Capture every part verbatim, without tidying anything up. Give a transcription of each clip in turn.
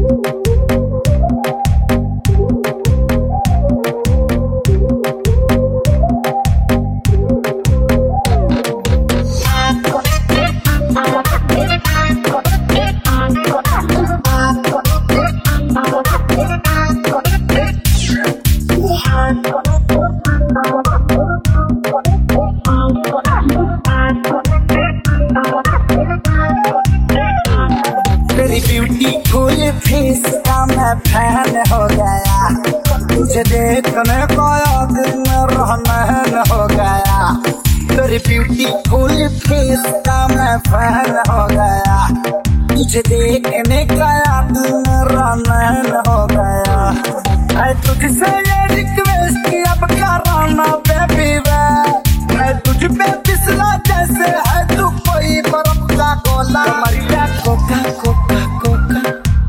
तेरी beautiful face का मैं फैन हो गया, तुझे देखने को दिन रहमान हो गया। तेरी ब्यूटीफुल फेस का मैं फैन हो गया, तुझे देखने का दिन रहमान हो गया। मैं तुझसे ये रिक्वेस्ट की अब कराना बेबी वे, मैं तुझ पे फिसला जैसे है तू कोई बर्फ का गोला। कमरिया कोका कोका कोका,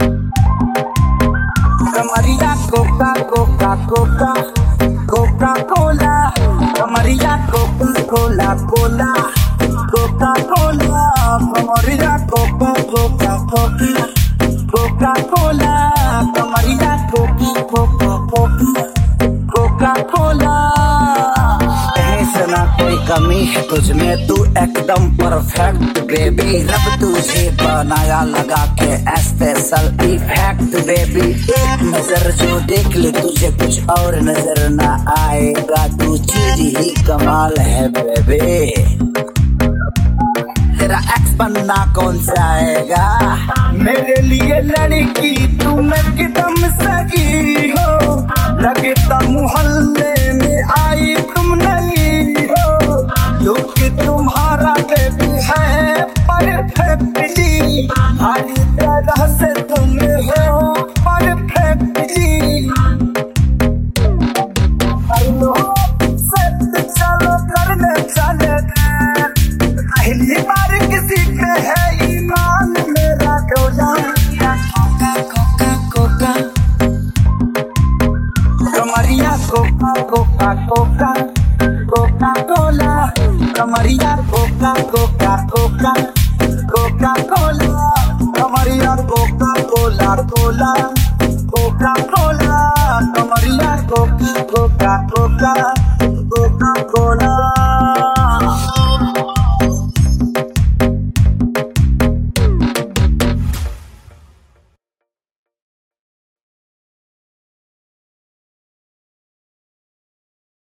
कमरिया Coca Coca Coca Coca Cola, कमरिया Coca Cola Cola Coca Cola, कमरिया Coca Coca Coca Coca Cola, कमरिया Coca Coca Coca Coca Cola. कहीं से ना कोई कमी है तुझ में, तू एकदम परफेक्ट बेबी। रब तुझे बनाया लगा के स्पेशल इफेक्ट बेबी। एक नजर जो देख ले तुझे कुछ और नजर ना आएगा, तू चीज ही कमाल है बेबी। तेरा एक्स बनना कौन सा आएगा, मेरे लिए लड़की तुम एकदम सही हो। लगता मोहल्ले में आई तुम नहीं हो, लुक तुम्हारा बेबी है परफेक्टली, हर तरह से तुम हो परफेक्टली। हेलो सच चलो करने चले, पहली बार किसी पे है ईमान मेरा डोला। कोका कोका कोका, कमरिया Coca Coca Coca Coca Cola, कमरिया Coca Coca Coca Coca Cola, कमरिया Coca Cola Cola Coca Cola, कमरिया Coca Coca Coca Coca Cola.